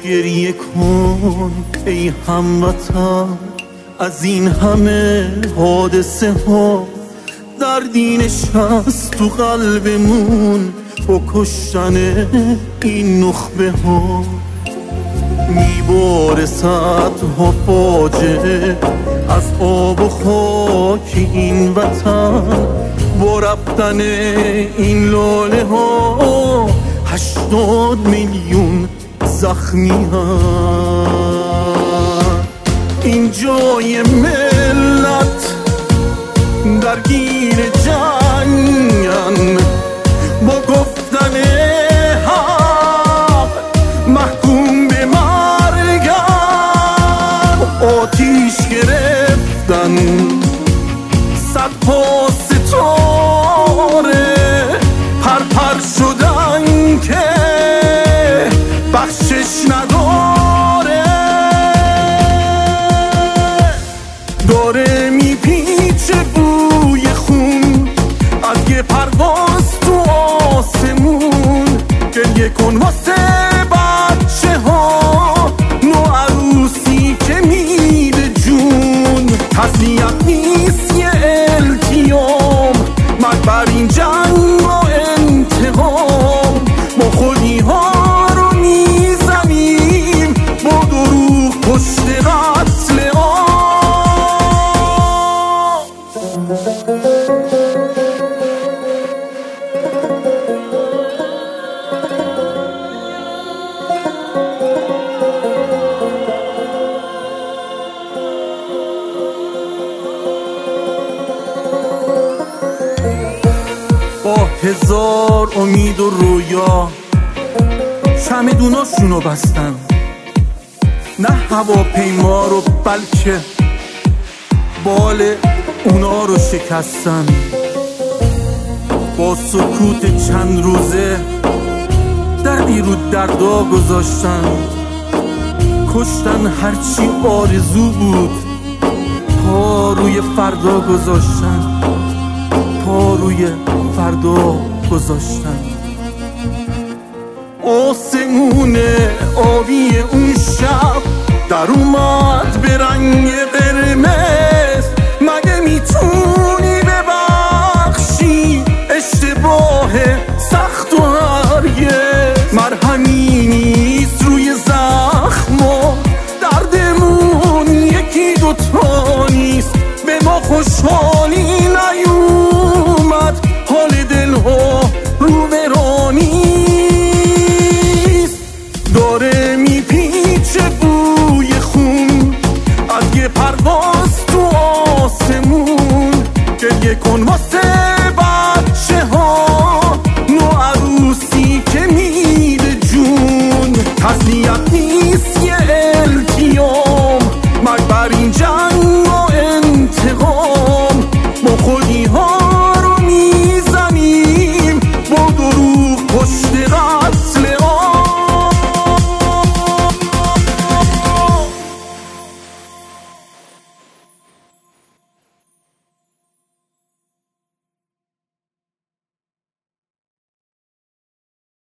گریه کن ای هموطن از این همه حادثه ها، دردی نشست تو قلبمون با کشتن این نخبه ها. میباره صدها فاجعه از آب و خاک این وطن، با رفتن این لاله ها 80 میلیون زخمی هست. این جای ملت درگیر جنگن، با گفتن حق محکوم به مرگن. آتیش گرفتن صدها ستاره، پر شدن که بخشش نداره. داره میپیچه بوی خون از یه پرواز تو آسمون. گریه کن واسه بچه ها نوعروسی که میده جون. تسلیت نیست یه التیام، مرگ بر این جنگ و انتقام. ما خودی ها رو میزنیم با دروغ پشت قتل عام. با هزار امید و رویا چمدوناشونو بستن، نه هواپیما رو بلکه بال اونا رو شکستن. با سکوت چند روزه دردی رو دردا گذاشتن. کشتن هرچی آرزو بود، پا روی فردا گذاشتن، پا روی فردا گذاشتن. آسمون آبی اون شب در اومد به رنگ قرمز. مگه میتونی ببخشی اشتباه سخت و هرگز؟ مرهمی نیست روی زخما، دردمون یکی دوتا نیست. به ما خوشحالی نیومد، حال دلها رو برانیست. داره میپیچه بوی خون از یه پرواز تو آسمون. گریه کن واسه بچه ها نوعروسی که میده جون. تسلیت نیست یه التیام، مرگ بر این جنگ و انتقام.